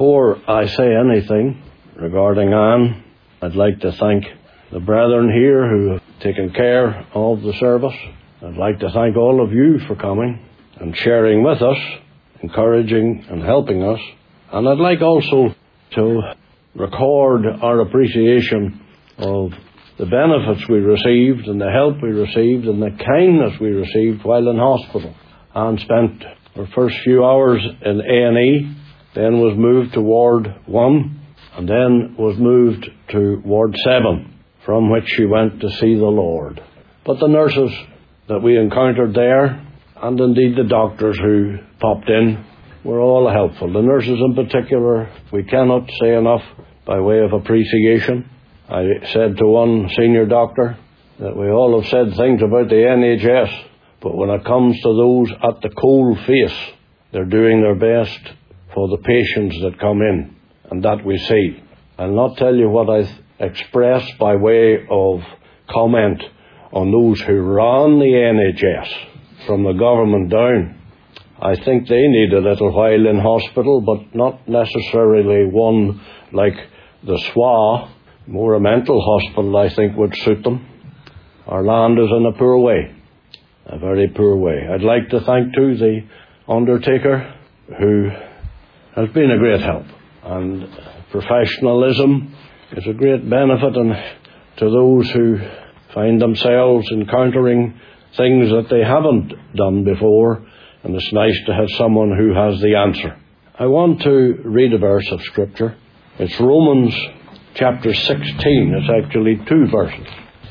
Before I say anything regarding Anne, I'd like to thank the brethren here who have taken care of the service. I'd like to thank all of you for coming and sharing with us, encouraging and helping us. And I'd like also to record our appreciation of the benefits we received and the help we received and the kindness we received while in hospital. Anne spent her first few hours in A&E, then was moved to Ward 1, and then was moved to Ward 7, from which she went to see the Lord. But the nurses that we encountered there, and indeed the doctors who popped in, were all helpful. The nurses in particular, we cannot say enough by way of appreciation. I said to one senior doctor that we all have said things about the NHS, but when it comes to those at the cold face, they're doing their best for the patients that come in, and that we see. I'll not tell you what I express by way of comment on those who run the NHS from the government down. I think they need a little while in hospital, but not necessarily one like the SWA. More a mental hospital, I think, would suit them. Our land is in a poor way, a very poor way. I'd like to thank, too, the undertaker, who has been a great help. And professionalism is a great benefit to those who find themselves encountering things that they haven't done before, and it's nice to have someone who has the answer. I want to read a verse of Scripture. It's Romans chapter 16. It's actually 2 verses.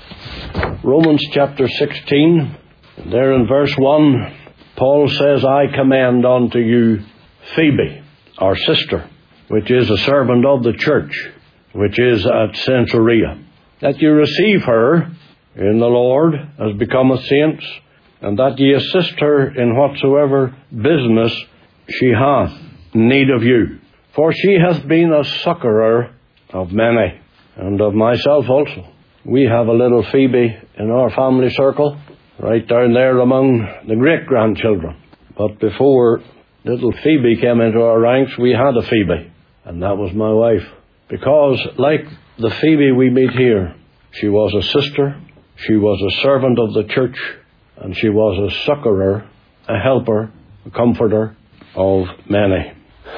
Romans chapter 16, there in verse 1, Paul says, I commend unto you Phoebe, our sister, which is a servant of the church, which is at Caesarea, that you receive her in the Lord as becometh saints, and that ye assist her in whatsoever business she hath need of you. For she hath been a succourer of many, and of myself also. We have a little Phoebe in our family circle, right down there among the great-grandchildren. But before little Phoebe came into our ranks, we had a Phoebe, and that was my wife. Because, like the Phoebe we meet here, she was a sister, she was a servant of the church, and she was a succourer, a helper, a comforter of many.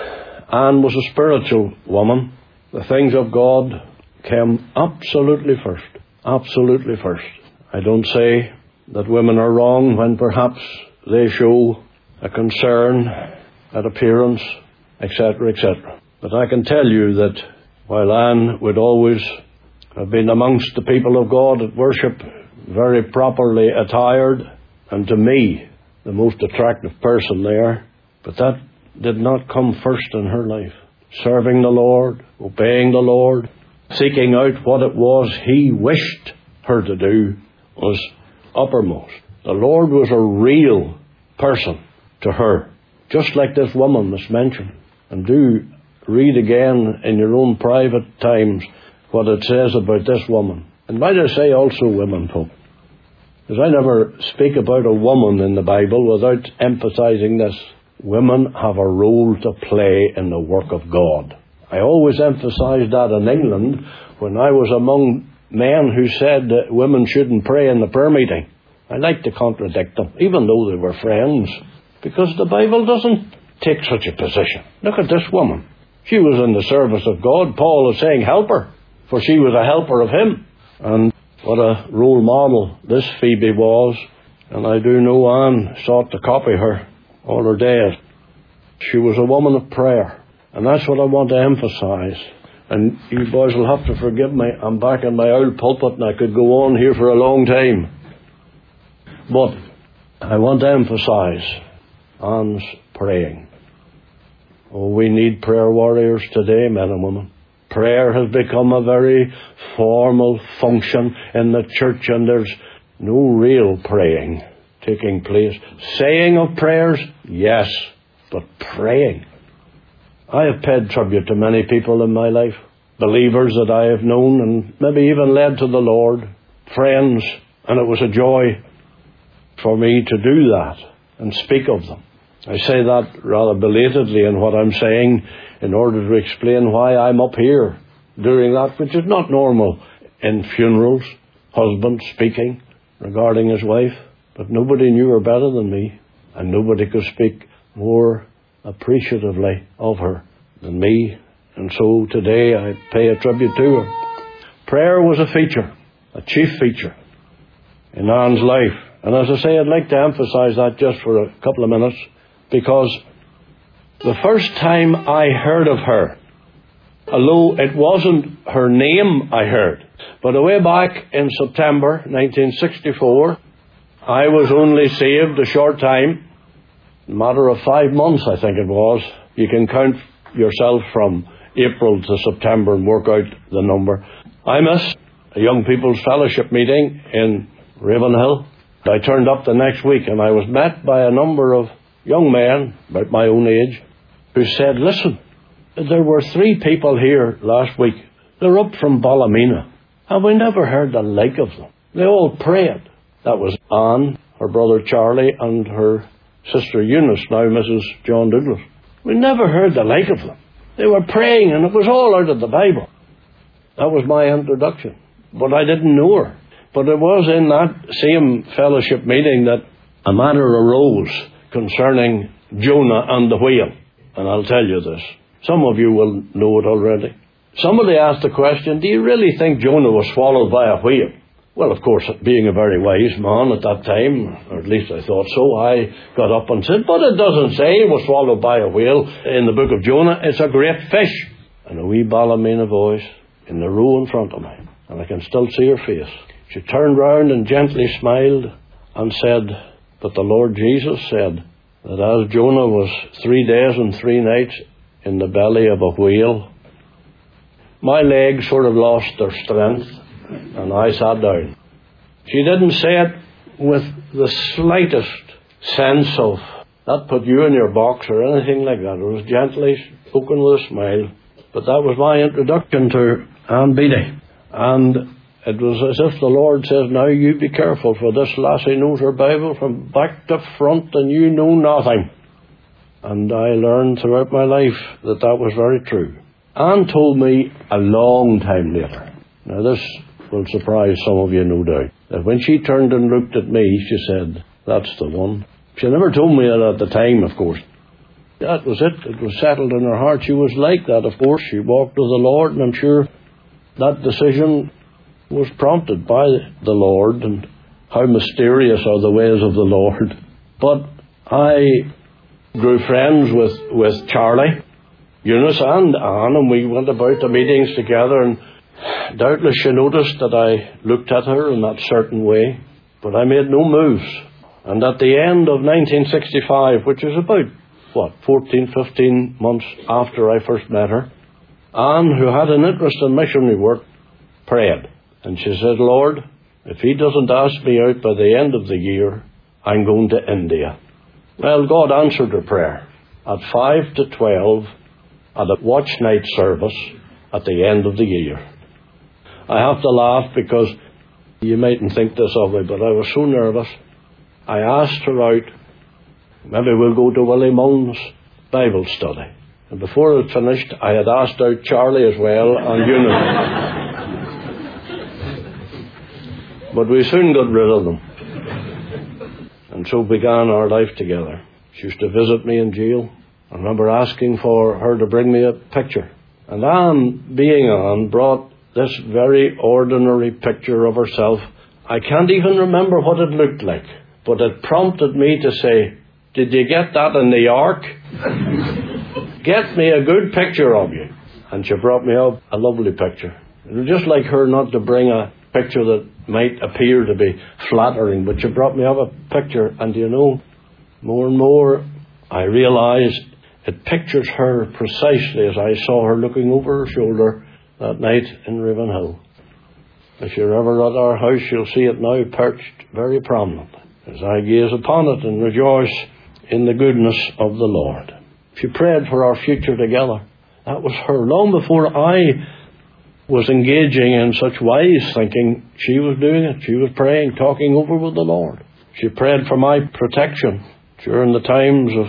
Anne was a spiritual woman. The things of God came absolutely first. Absolutely first. I don't say that women are wrong when perhaps they show a concern at appearance, etc., etc. But I can tell you that while Anne would always have been amongst the people of God at worship, very properly attired, and to me, the most attractive person there, but that did not come first in her life. Serving the Lord, obeying the Lord, seeking out what it was He wished her to do was uppermost. The Lord was a real person to her, just like this woman that's mentioned. And do read again in your own private times what it says about this woman. And might I say also women folk, because I never speak about a woman in the Bible without emphasizing this. Women have a role to play in the work of God. I always emphasized that in England when I was among men who said that women shouldn't pray in the prayer meeting. I like to contradict them, even though they were friends, because the Bible doesn't take such a position. Look at this woman. She was in the service of God. Paul is saying help her, for she was a helper of him. And what a role model this Phoebe was. And I do know Anne sought to copy her all her days. She was a woman of prayer. And that's what I want to emphasize. And you boys will have to forgive me. I'm back in my old pulpit and I could go on here for a long time. But I want to emphasize Anne's praying. Oh, we need prayer warriors today, men and women. Prayer has become a very formal function in the church, and there's no real praying taking place. Saying of prayers, yes, but praying. I have paid tribute to many people in my life, believers that I have known and maybe even led to the Lord, friends, and it was a joy for me to do that and speak of them. I say that rather belatedly in what I'm saying in order to explain why I'm up here doing that, which is not normal in funerals, husband speaking regarding his wife. But nobody knew her better than me, and nobody could speak more appreciatively of her than me. And so today I pay a tribute to her. Prayer was a feature, a chief feature in Anne's life. And as I say, I'd like to emphasize that just for a couple of minutes, because the first time I heard of her, although it wasn't her name I heard, but way back in September 1964, I was only saved a short time, a matter of 5 months I think it was. You can count yourself from April to September and work out the number. I missed a young people's fellowship meeting in Ravenhill. I turned up the next week and I was met by a number of young men, about my own age, who said, listen, there were 3 people here last week. They're up from Ballymena, and we never heard the like of them. They all prayed. That was Anne, her brother Charlie, and her sister Eunice, now Mrs. John Douglas. We never heard the like of them. They were praying, and it was all out of the Bible. That was my introduction. But I didn't know her. But it was in that same fellowship meeting that a matter arose concerning Jonah and the whale. And I'll tell you this. Some of you will know it already. Somebody asked the question, do you really think Jonah was swallowed by a whale? Well, of course, being a very wise man at that time, or at least I thought so, I got up and said, but it doesn't say he was swallowed by a whale in the book of Jonah. It's a great fish. And a wee Ballymena voice in the row in front of me, and I can still see her face. She turned round and gently smiled and said, but the Lord Jesus said that as Jonah was 3 days and 3 nights in the belly of a whale, my legs sort of lost their strength, and I sat down. She didn't say it with the slightest sense of, that put you in your box or anything like that. It was gently spoken with a smile. But that was my introduction to Anne Beattie. And it was as if the Lord says, now you be careful, for this lassie knows her Bible from back to front and you know nothing. And I learned throughout my life that that was very true. Anne told me a long time later, now this will surprise some of you no doubt, that when she turned and looked at me, she said, that's the one. She never told me that at the time, of course. That was it. It was settled in her heart. She was like that, of course. She walked with the Lord, and I'm sure that decision was prompted by the Lord, and how mysterious are the ways of the Lord. But I grew friends with Charlie, Eunice and Anne, and we went about the meetings together, and doubtless she noticed that I looked at her in that certain way, but I made no moves. And at the end of 1965, which is about 14, 15 months after I first met her, Anne, who had an interest in missionary work, prayed. And she said, Lord, if he doesn't ask me out by the end of the year, I'm going to India. Well, God answered her prayer at 5 to 12 at a watch night service at the end of the year. I have to laugh because you mightn't think this of me, but I was so nervous. I asked her out, maybe we'll go to Willie Munn's Bible study. And before it finished, I had asked out Charlie as well, and Eunice. But we soon got rid of them. And so began our life together. She used to visit me in jail. I remember asking for her to bring me a picture. And Anne, being Anne, brought this very ordinary picture of herself. I can't even remember what it looked like, but it prompted me to say, did you get that in the ark? Get me a good picture of you. And she brought me up a lovely picture. It was just like her not to bring a picture that might appear to be flattering, but she brought me up a picture, and you know, more and more I realised it pictures her precisely as I saw her looking over her shoulder that night in Ravenhill. If you're ever at our house, you'll see it now perched very prominent as I gaze upon it and rejoice in the goodness of the Lord. She prayed for our future together. That was her. Long before I was engaging in such wise thinking, she was doing it. She was praying, talking over with the Lord. She prayed for my protection during the times of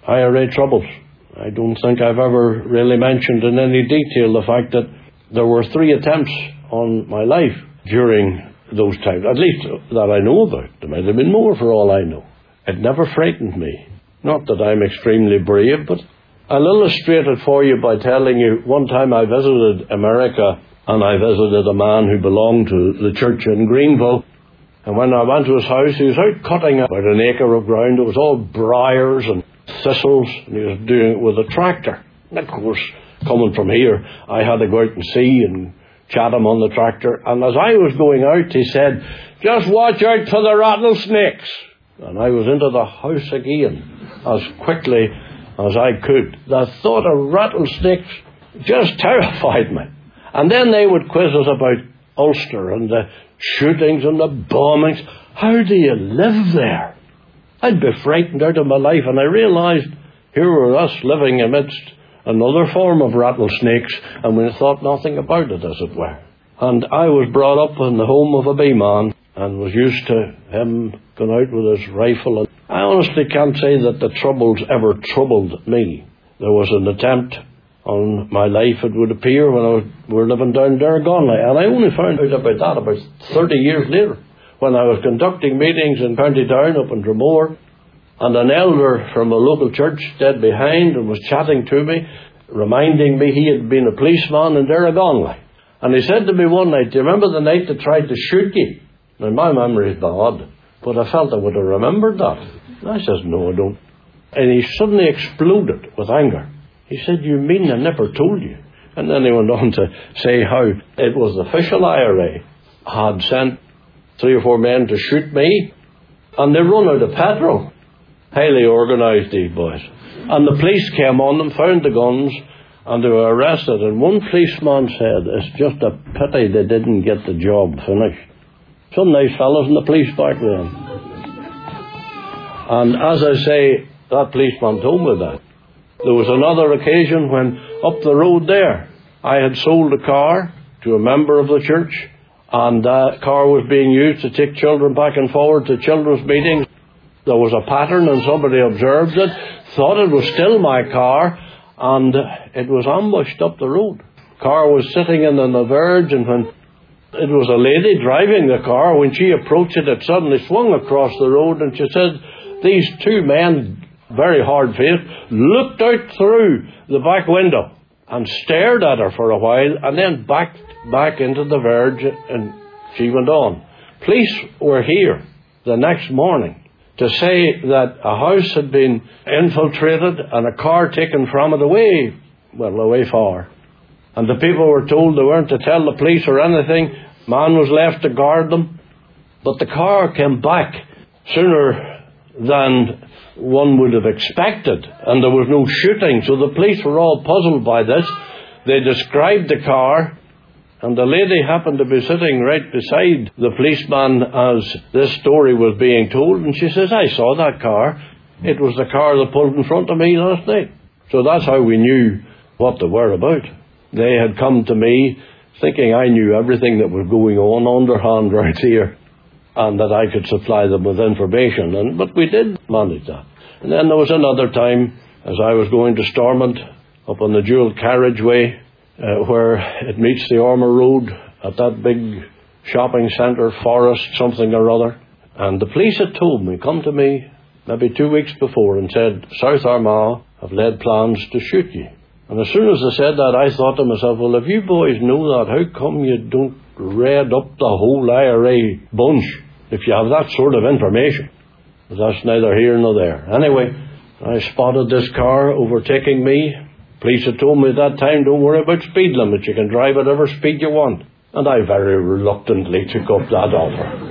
IRA troubles. I don't think I've ever really mentioned in any detail the fact that there were 3 attempts on my life during those times, at least that I know about. There might have been more for all I know. It never frightened me. Not that I'm extremely brave, but I'll illustrate it for you by telling you, one time I visited America, and I visited a man who belonged to the church in Greenville. And when I went to his house, he was out cutting about an acre of ground. It was all briars and thistles, and he was doing it with a tractor. And of course, coming from here, I had to go out and see and chat him on the tractor. And as I was going out, he said, "Just watch out for the rattlesnakes." And I was into the house again as quickly as I could. The thought of rattlesnakes just terrified me. And then they would quiz us about Ulster and the shootings and the bombings. How do you live there? I'd be frightened out of my life, and I realised here were us living amidst another form of rattlesnakes, and we thought nothing about it, as it were. And I was brought up in the home of a B-man and was used to him going out with his rifle. And I honestly can't say that the troubles ever troubled me. There was an attempt on my life, it would appear, when we were living down Derrygonley, and I only found out about that about 30 years later, when I was conducting meetings in County Down up in Dromore, and an elder from a local church stood behind and was chatting to me, reminding me he had been a policeman in Derrygonley. And he said to me one night, "Do you remember the night they tried to shoot you?" Now, my memory is bad, but I felt I would have remembered that. And I says, "No, I don't." And he suddenly exploded with anger. He said, "You mean I never told you?" And then he went on to say how it was the official IRA had sent 3 or 4 men to shoot me, and they run out of petrol. Highly organised, these boys. And the police came on them, found the guns, and they were arrested. And one policeman said, "It's just a pity they didn't get the job finished." Some nice fellows in the police back then. And as I say, that policeman told me that. There was another occasion when up the road there, I had sold a car to a member of the church, and that car was being used to take children back and forward to children's meetings. There was a pattern, and somebody observed it, thought it was still my car, and it was ambushed up the road. The car was sitting in on the verge, and when it was a lady driving the car, when she approached it, it suddenly swung across the road, and she said, these 2 men, very hard-faced, looked out through the back window and stared at her for a while, and then backed back into the verge, and she went on. Police were here the next morning to say that a house had been infiltrated and a car taken from it away far. And the people were told they weren't to tell the police or anything. Man was left to guard them. But the car came back sooner than one would have expected, and there was no shooting. So the police were all puzzled by this. They described the car, and the lady happened to be sitting right beside the policeman as this story was being told, and she says, "I saw that car. It was the car that pulled in front of me last night." So that's how we knew what they were about. They had come to me thinking I knew everything that was going on underhand right here, and that I could supply them with information. But we did manage that. And then there was another time, as I was going to Stormont, up on the dual carriageway, where it meets the Ormer Road, at that big shopping centre, Forest, something or other. And the police had told me, come to me maybe 2 weeks before, and said, South Armagh have laid plans to shoot you. And as soon as they said that, I thought to myself, well, if you boys know that, how come you don't read up the whole IRA bunch if you have that sort of information? But that's neither here nor there. Anyway, I spotted this car overtaking me. Police had told me at that time, don't worry about speed limits. You can drive at whatever speed you want. And I very reluctantly took up that offer.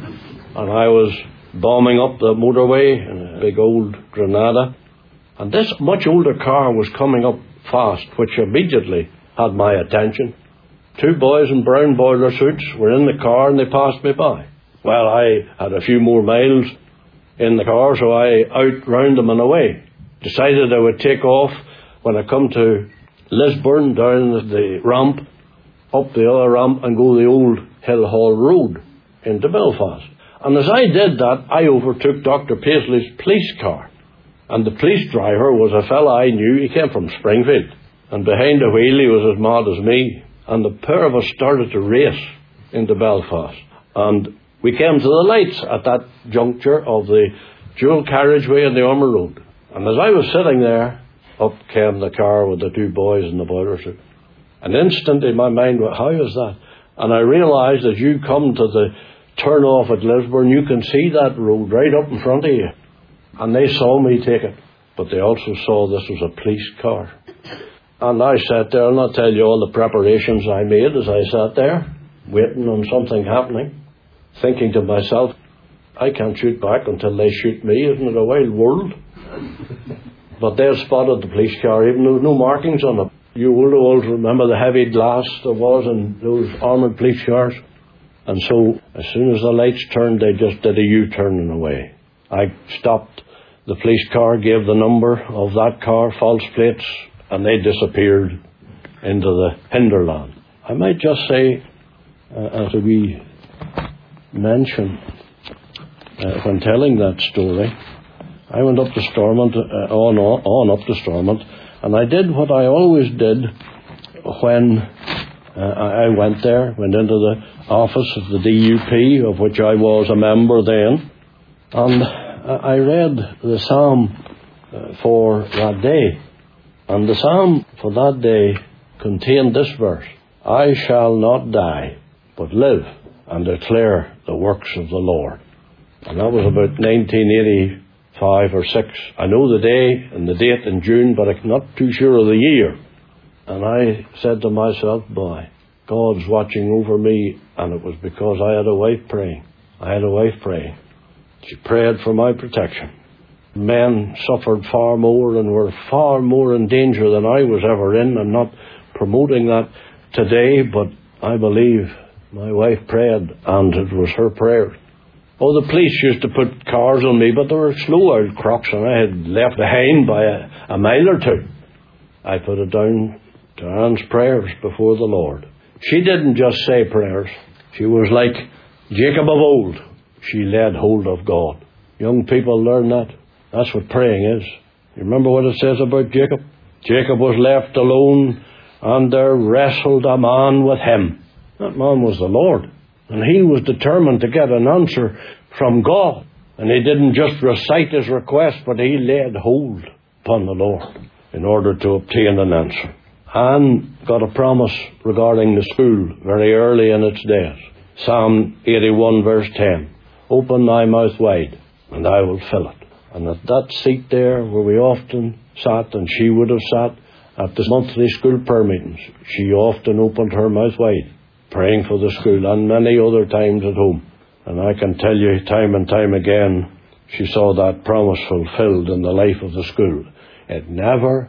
And I was bombing up the motorway in a big old Granada. And this much older car was coming up fast, which immediately had my attention. 2 boys in brown boiler suits were in the car, and they passed me by. Well, I had a few more miles in the car, so I outround them and away. Decided I would take off when I come to Lisburn, down the ramp, up the other ramp, and go the old Hillhall Road into Belfast. And as I did that, I overtook Dr. Paisley's police car. And the police driver was a fella I knew. He came from Springfield. And behind the wheel he was as mad as me. And the pair of us started to race into Belfast. And we came to the lights at that juncture of the dual carriageway and the Armour Road. And as I was sitting there, up came the car with the two boys in the boiler suit. And instantly my mind went, how is that? And I realised as you come to the turn off at Lisburn, you can see that road right up in front of you. And they saw me take it. But they also saw this was a police car. And I sat there, and I'll tell you all the preparations I made as I sat there, waiting on something happening, thinking to myself, I can't shoot back until they shoot me. Isn't it a wild world? But they spotted the police car, even though there was no markings on it. You will remember the heavy glass there was in those armoured police cars. And so, as soon as the lights turned, they just did a U-turn and away. I stopped the police car, gave the number of that car, false plates, and they disappeared into the hinterland. I might just say, as we mentioned when telling that story, I went up to Stormont, on up to Stormont, and I did what I always did when I went there, went into the office of the DUP, of which I was a member then, and I read the psalm for that day. And the psalm for that day contained this verse, I shall not die, but live and declare the works of the Lord. And that was about 1985 or 6. I know the day and the date in June, but I'm not too sure of the year. And I said to myself, boy, God's watching over me, and it was because I had a wife praying. I had a wife praying. She prayed for my protection. Men suffered far more and were far more in danger than I was ever in. I'm not promoting that today, but I believe my wife prayed, and it was her prayer. Oh, the police used to put cars on me, but they were slow old crops, and I had left behind by a mile or two. I put it down to Anne's prayers before the Lord. She didn't just say prayers. She was like Jacob of old. She laid hold of God. Young people learn that. That's what praying is. You remember what it says about Jacob? Jacob was left alone, and there wrestled a man with him. That man was the Lord. And he was determined to get an answer from God. And he didn't just recite his request, but he laid hold upon the Lord in order to obtain an answer. Anne got a promise regarding the school very early in its days. Psalm 81 verse 10. Open thy mouth wide, and I will fill it. And at that seat there where we often sat, and she would have sat at the monthly school prayer meetings, she often opened her mouth wide, praying for the school, and many other times at home. And I can tell you time and time again, she saw that promise fulfilled in the life of the school. It never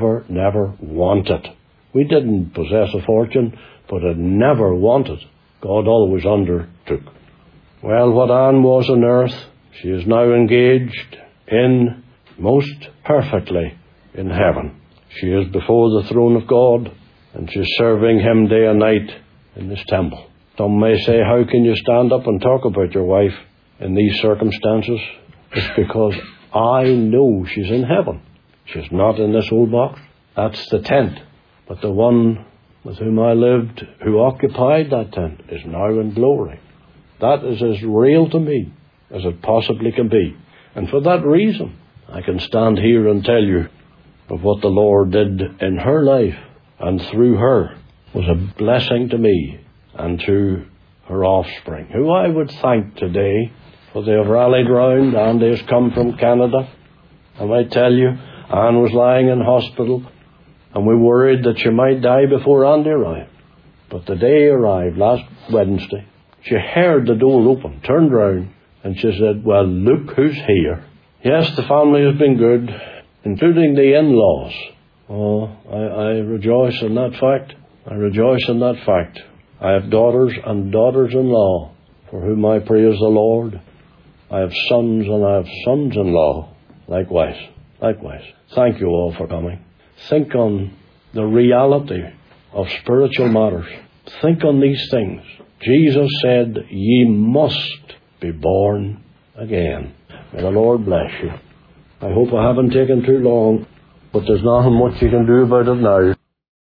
wanted. We didn't possess a fortune, but it never wanted. God always undertook. Well, what Anne was on earth, she is now engaged in most perfectly in heaven. She is before the throne of God, and she's serving Him day and night in this temple. Some may say, how can you stand up and talk about your wife in these circumstances? It's because I know she's in heaven. She's not in this old box. That's the tent. But the one with whom I lived, who occupied that tent, is now in glory. That is as real to me as it possibly can be. And for that reason, I can stand here and tell you of what the Lord did in her life, and through her was a blessing to me and to her offspring, who I would thank today, for they have rallied round. Andy has come from Canada. I might tell you, Anne was lying in hospital, and we worried that she might die before Andy arrived. But the day arrived, last Wednesday. She heard the door open, turned round, and she said, well, look who's here. Yes, the family has been good, including the in-laws. Oh, I rejoice in that fact. I rejoice in that fact. I have daughters and daughters-in-law, for whom I praise the Lord. I have sons and I have sons-in-law, likewise. Thank you all for coming. Think on the reality of spiritual matters. Think on these things. Jesus said, ye must be born again. May the Lord bless you. I hope I haven't taken too long, but there's nothing much you can do about it now.